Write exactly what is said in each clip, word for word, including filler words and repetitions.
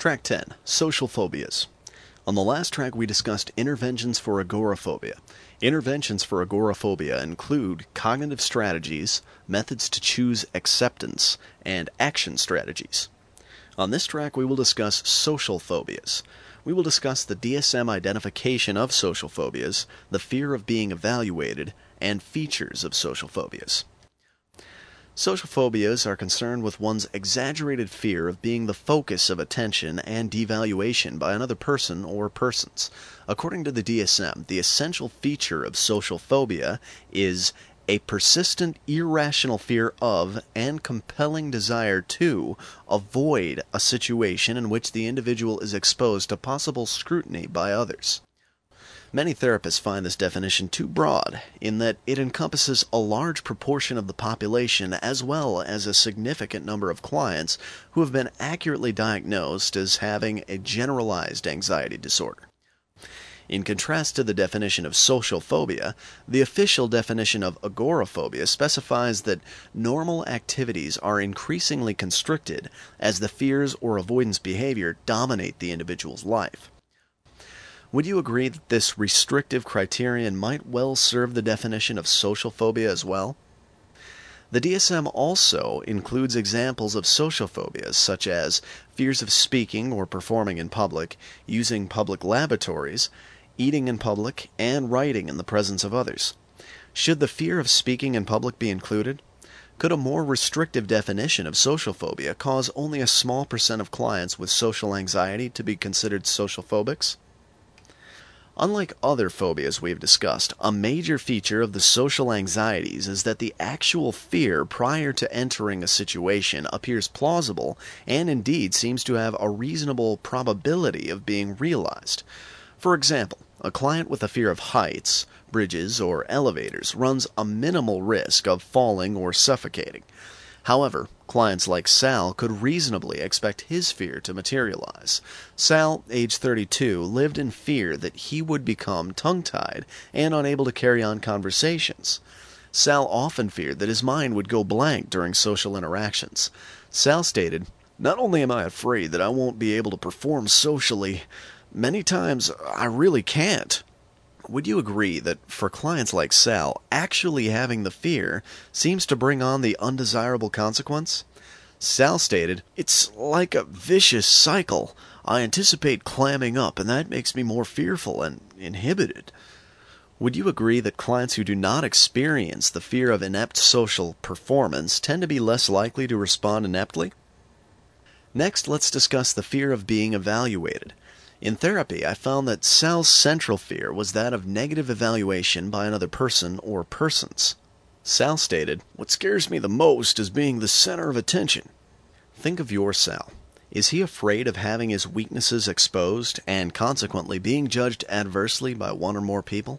Track ten, Social Phobias. On the last track we discussed interventions for agoraphobia. Interventions for agoraphobia include cognitive strategies, methods to choose acceptance, and action strategies. On this track we will discuss social phobias. We will discuss the D S M identification of social phobias, the fear of being evaluated, and features of social phobias. Social phobias are concerned with one's exaggerated fear of being the focus of attention and devaluation by another person or persons. According to the D S M, the essential feature of social phobia is a persistent, irrational fear of and compelling desire to avoid a situation in which the individual is exposed to possible scrutiny by others. Many therapists find this definition too broad, in that it encompasses a large proportion of the population as well as a significant number of clients who have been accurately diagnosed as having a generalized anxiety disorder. In contrast to the definition of social phobia, the official definition of agoraphobia specifies that normal activities are increasingly constricted as the fears or avoidance behavior dominate the individual's life. Would you agree that this restrictive criterion might well serve the definition of social phobia as well? The D S M also includes examples of social phobias such as fears of speaking or performing in public, using public lavatories, eating in public, and writing in the presence of others. Should the fear of speaking in public be included? Could a more restrictive definition of social phobia cause only a small percent of clients with social anxiety to be considered social phobics? Unlike other phobias we have discussed, a major feature of the social anxieties is that the actual fear prior to entering a situation appears plausible and indeed seems to have a reasonable probability of being realized. For example, a client with a fear of heights, bridges, or elevators runs a minimal risk of falling or suffocating. However, clients like Sal could reasonably expect his fear to materialize. Sal, age thirty-two, lived in fear that he would become tongue-tied and unable to carry on conversations. Sal often feared that his mind would go blank during social interactions. Sal stated, "Not only am I afraid that I won't be able to perform socially, many times I really can't." Would you agree that for clients like Sal, actually having the fear seems to bring on the undesirable consequence? Sal stated, "It's like a vicious cycle. I anticipate clamming up, and that makes me more fearful and inhibited." Would you agree that clients who do not experience the fear of inept social performance tend to be less likely to respond ineptly? Next, let's discuss the fear of being evaluated. In therapy, I found that Sal's central fear was that of negative evaluation by another person or persons. Sal stated, "What scares me the most is being the center of attention." Think of your Sal. Is he afraid of having his weaknesses exposed and consequently being judged adversely by one or more people?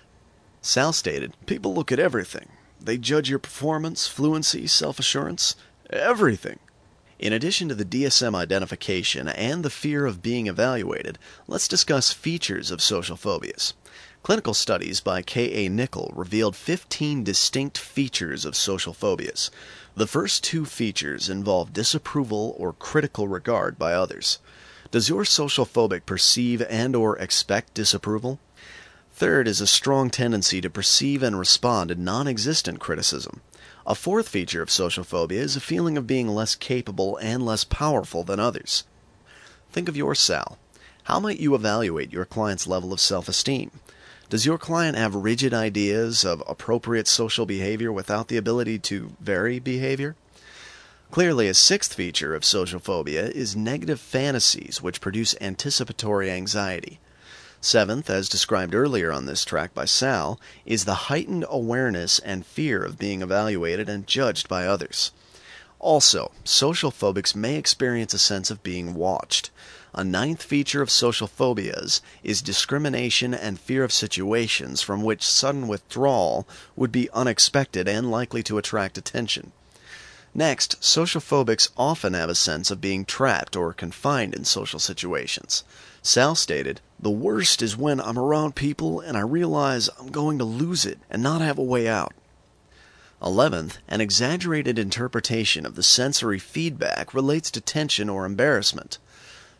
Sal stated, "People look at everything. They judge your performance, fluency, self-assurance, everything." In addition to the D S M identification and the fear of being evaluated, let's discuss features of social phobias. Clinical studies by K A Nickel revealed fifteen distinct features of social phobias. The first two features involve disapproval or critical regard by others. Does your social phobic perceive and or expect disapproval? Third is a strong tendency to perceive and respond to non-existent criticism. A fourth feature of social phobia is a feeling of being less capable and less powerful than others. Think of your Sal. How might you evaluate your client's level of self-esteem? Does your client have rigid ideas of appropriate social behavior without the ability to vary behavior? Clearly, a sixth feature of social phobia is negative fantasies which produce anticipatory anxiety. Seventh, as described earlier on this track by Sal, is the heightened awareness and fear of being evaluated and judged by others. Also, social phobics may experience a sense of being watched. A ninth feature of social phobias is discrimination and fear of situations from which sudden withdrawal would be unexpected and likely to attract attention. Next, social phobics often have a sense of being trapped or confined in social situations. Sal stated, "The worst is when I'm around people and I realize I'm going to lose it and not have a way out." Eleventh, an exaggerated interpretation of the sensory feedback relates to tension or embarrassment.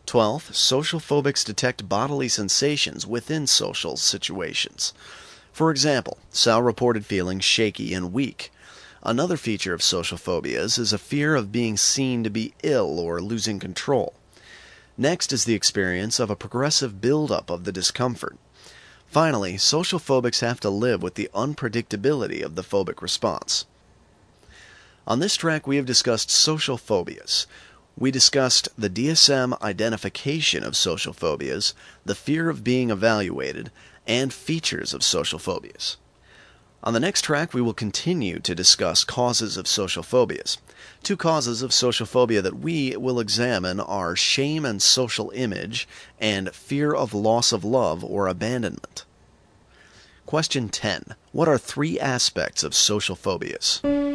Twelfth, social phobics detect bodily sensations within social situations. For example, Sal reported feeling shaky and weak. Another feature of social phobias is a fear of being seen to be ill or losing control. Next is the experience of a progressive buildup of the discomfort. Finally, social phobics have to live with the unpredictability of the phobic response. On this track we have discussed social phobias. We discussed the D S M identification of social phobias, the fear of being evaluated, and features of social phobias. On the next track we will continue to discuss causes of social phobias. Two causes of social phobia that we will examine are shame and social image and fear of loss of love or abandonment. Question ten. What are three aspects of social phobias?